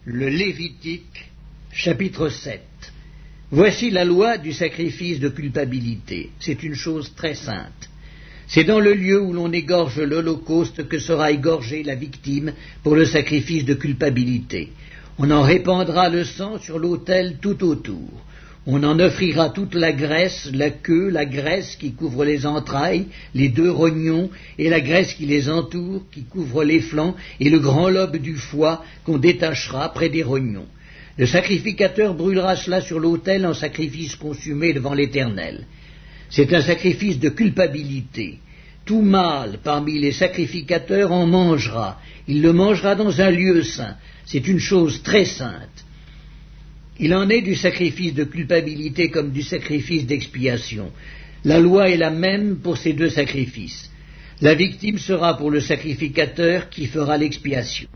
Le Lévitique, chapitre 7. Voici la loi du sacrifice de culpabilité. C'est une chose très sainte. C'est dans le lieu où l'on égorge l'holocauste que sera égorgée la victime pour le sacrifice de culpabilité. On en répandra le sang sur l'autel tout autour. On en offrira toute la graisse, la queue, la graisse qui couvre les entrailles, les deux rognons, et la graisse qui les entoure, qui couvre les flancs, et le grand lobe du foie qu'on détachera près des rognons. Le sacrificateur brûlera cela sur l'autel en sacrifice consumé devant l'Éternel. C'est un sacrifice de culpabilité. Tout mâle parmi les sacrificateurs en mangera. Il le mangera dans un lieu saint. C'est une chose très sainte. Il en est du sacrifice de culpabilité comme du sacrifice d'expiation. La loi est la même pour ces deux sacrifices. La victime sera pour le sacrificateur qui fera l'expiation.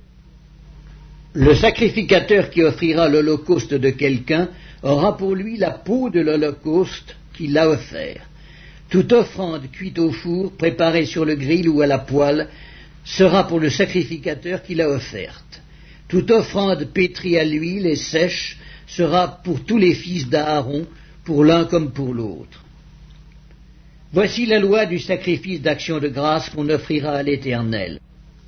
Le sacrificateur qui offrira l'holocauste de quelqu'un aura pour lui la peau de l'holocauste qu'il a offert. Toute offrande cuite au four, préparée sur le grill ou à la poêle, sera pour le sacrificateur qui l'a offerte. Toute offrande pétrie à l'huile et sèche sera pour tous les fils d'Aaron, pour l'un comme pour l'autre. Voici la loi du sacrifice d'action de grâce qu'on offrira à l'Éternel.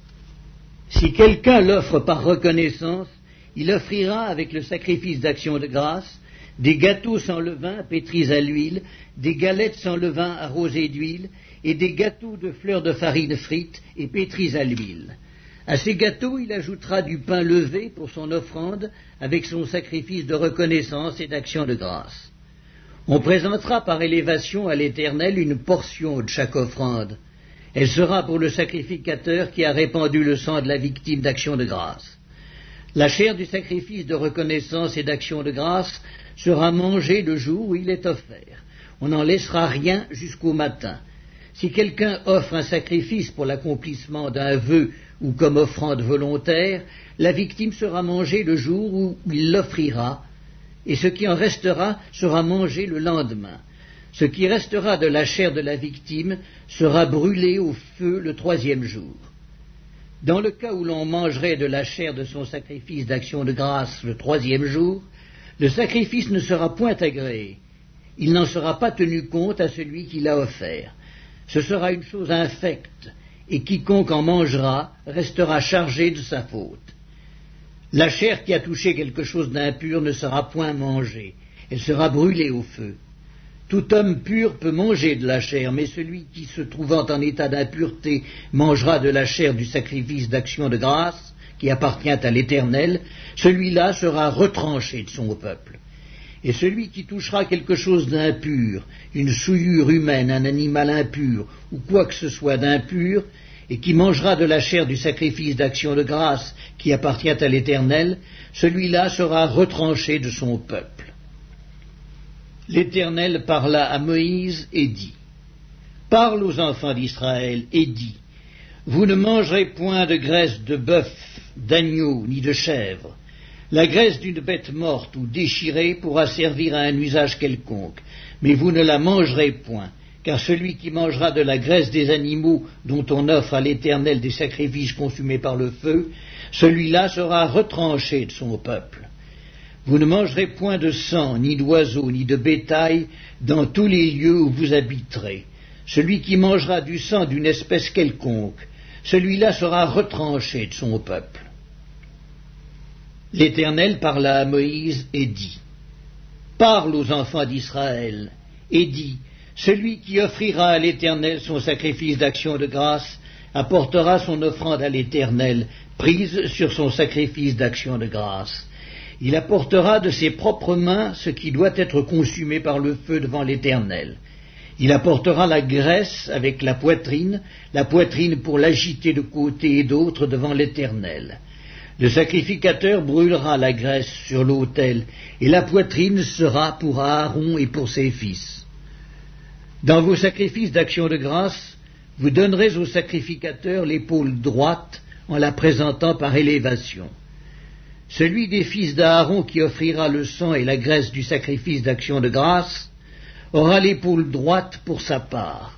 Si quelqu'un l'offre par reconnaissance, il offrira avec le sacrifice d'action de grâce des gâteaux sans levain pétris à l'huile, des galettes sans levain arrosées d'huile, et des gâteaux de fleurs de farine frites et pétris à l'huile. À ces gâteaux, il ajoutera du pain levé pour son offrande avec son sacrifice de reconnaissance et d'action de grâce. On présentera par élévation à l'Éternel une portion de chaque offrande. Elle sera pour le sacrificateur qui a répandu le sang de la victime d'action de grâce. La chair du sacrifice de reconnaissance et d'action de grâce sera mangée le jour où il est offert. On n'en laissera rien jusqu'au matin. Si quelqu'un offre un sacrifice pour l'accomplissement d'un vœu ou comme offrande volontaire, la victime sera mangée le jour où il l'offrira, et ce qui en restera sera mangé le lendemain. Ce qui restera de la chair de la victime sera brûlé au feu le troisième jour. Dans le cas où l'on mangerait de la chair de son sacrifice d'action de grâce le troisième jour, le sacrifice ne sera point agréé. Il n'en sera pas tenu compte à celui qui l'a offert. Ce sera une chose infecte, et quiconque en mangera restera chargé de sa faute. La chair qui a touché quelque chose d'impur ne sera point mangée, elle sera brûlée au feu. Tout homme pur peut manger de la chair, mais celui qui, se trouvant en état d'impureté, mangera de la chair du sacrifice d'action de grâce, qui appartient à l'Éternel, celui-là sera retranché de son peuple. Et celui qui touchera quelque chose d'impur, une souillure humaine, un animal impur, ou quoi que ce soit d'impur, et qui mangera de la chair du sacrifice d'action de grâce qui appartient à l'Éternel, celui-là sera retranché de son peuple. L'Éternel parla à Moïse et dit, « Parle aux enfants d'Israël et dis, vous ne mangerez point de graisse de bœuf, d'agneau, ni de chèvre. La graisse d'une bête morte ou déchirée pourra servir à un usage quelconque, mais vous ne la mangerez point, car celui qui mangera de la graisse des animaux dont on offre à l'Éternel des sacrifices consumés par le feu, celui-là sera retranché de son peuple. Vous ne mangerez point de sang, ni d'oiseaux, ni de bétail dans tous les lieux où vous habiterez. Celui qui mangera du sang d'une espèce quelconque, celui-là sera retranché de son peuple. » L'Éternel parla à Moïse et dit, « Parle aux enfants d'Israël et dis, celui qui offrira à l'Éternel son sacrifice d'action de grâce apportera son offrande à l'Éternel, prise sur son sacrifice d'action de grâce. Il apportera de ses propres mains ce qui doit être consumé par le feu devant l'Éternel. Il apportera la graisse avec la poitrine pour l'agiter de côté et d'autre devant l'Éternel. Le sacrificateur brûlera la graisse sur l'autel, et la poitrine sera pour Aaron et pour ses fils. Dans vos sacrifices d'action de grâce, vous donnerez au sacrificateur l'épaule droite en la présentant par élévation. Celui des fils d'Aaron qui offrira le sang et la graisse du sacrifice d'action de grâce aura l'épaule droite pour sa part,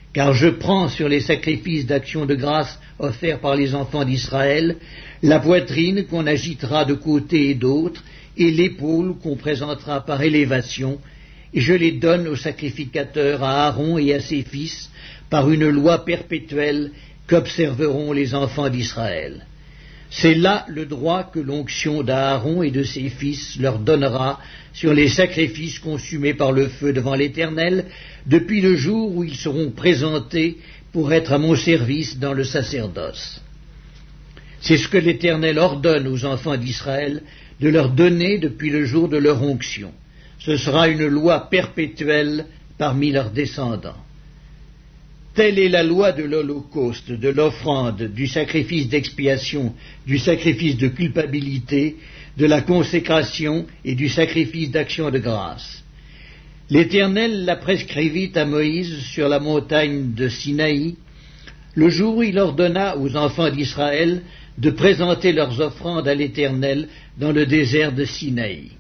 car je prends sur les sacrifices d'action de grâce offerts par les enfants d'Israël la poitrine qu'on agitera de côté et d'autre, et l'épaule qu'on présentera par élévation, et je les donne au sacrificateur, à Aaron et à ses fils, par une loi perpétuelle qu'observeront les enfants d'Israël. C'est là le droit que l'onction d'Aaron et de ses fils leur donnera sur les sacrifices consumés par le feu devant l'Éternel, depuis le jour où ils seront présentés pour être à mon service dans le sacerdoce. C'est ce que l'Éternel ordonne aux enfants d'Israël de leur donner depuis le jour de leur onction. Ce sera une loi perpétuelle parmi leurs descendants. Telle est la loi de l'holocauste, de l'offrande, du sacrifice d'expiation, du sacrifice de culpabilité, de la consécration et du sacrifice d'action de grâce. L'Éternel la prescrivit à Moïse sur la montagne de Sinaï, le jour où il ordonna aux enfants d'Israël de présenter leurs offrandes à l'Éternel dans le désert de Sinaï.